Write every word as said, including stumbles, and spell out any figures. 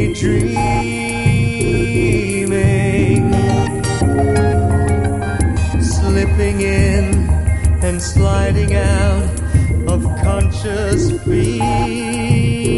dreaming, slipping in and sliding out of conscious feeling.